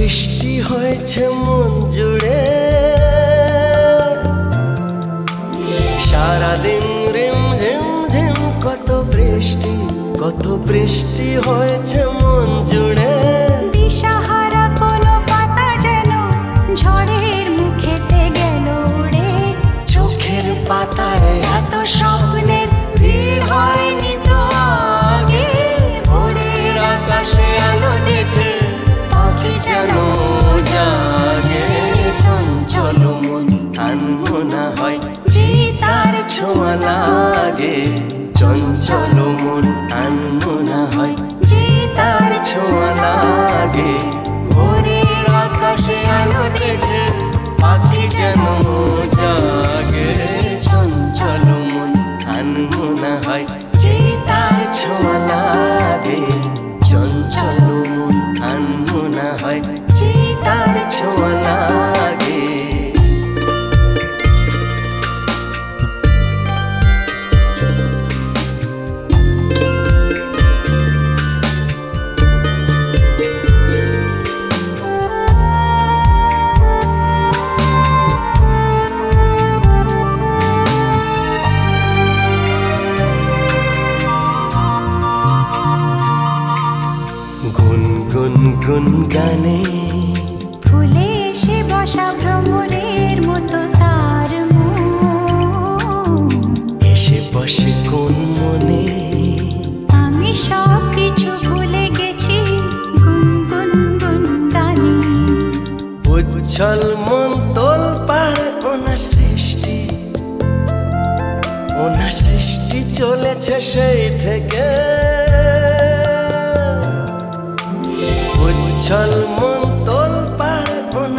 বৃষ্টি হয়েছে মন জুড়ে, সারাদিন রিম ঝিম ঝিম কত বৃষ্টি হয়েছে মন জুড়ে। দিশাহারা কোনো পাতা যেন ঝড়ের মুখেতে গেল উড়ে। চোখের পাতায় এত স্বপ্নের ভিড় হয়নি তো আগে। ভোরের আকাশে আলো দেখে পাখি যেন জাগে। চঞ্চল মন আনমনা হয় যে তার ছোঁয়া লাগে। চঞ্চল মন আনমনা হয় যে তার ছোঁয়া লাগে। ভোরের আকাশে আলো দেখে পাখি যেন জাগে। চঞ্চল মন আনমনা হয় যে তার ছোঁয়া লাগে। চঞ্চল মন আনমনা হয় যে তার ছোঁয়া লাগে। গুনগুন গুন গানে ফুলে এসে বসা ভ্রমরের মতো তার মন। এসে বসে কোন মনে আমি সব কিছু ভুলে গেছি গুনগুন গুন গানে। উচ্ছল মন তোল পাড় ওনার সৃষ্টি চলেছে সেই থেকে। উচ্ছল মন তোল পাড়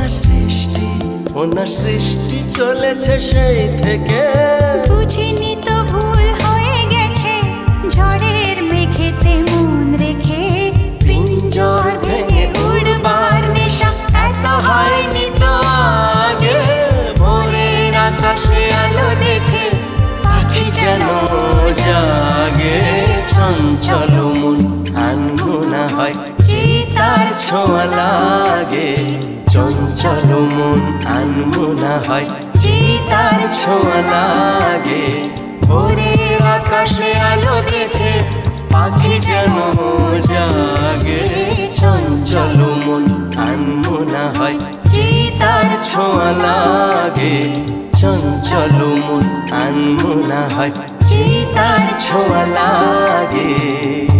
ওনার সৃষ্টি চলেছে সেই থেকে। বুঝিনি তো ভুল হয়ে গেছে ঝড়ের মেঘেতে মন রেখে। পিঞ্জর ভেঙে উড়বার নেশা এত হয়নি তো আগে। ভোরের আকাশে আলো দেখে পাখি যেন জাগে। চঞ্চল মন আনমনা হয় যে তার ছোঁয়া লাগে। চঞ্চল মন আনমনা হয় যে তার ছোঁয়া লাগে। ভোরের আকাশে আলো দেখে পাখি যেন জাগে। চঞ্চল মন আনমনা হয় যে তার ছোঁয়া লাগে। চঞ্চল মন আনমনা হয় যে তার ছোঁয়া লাগে।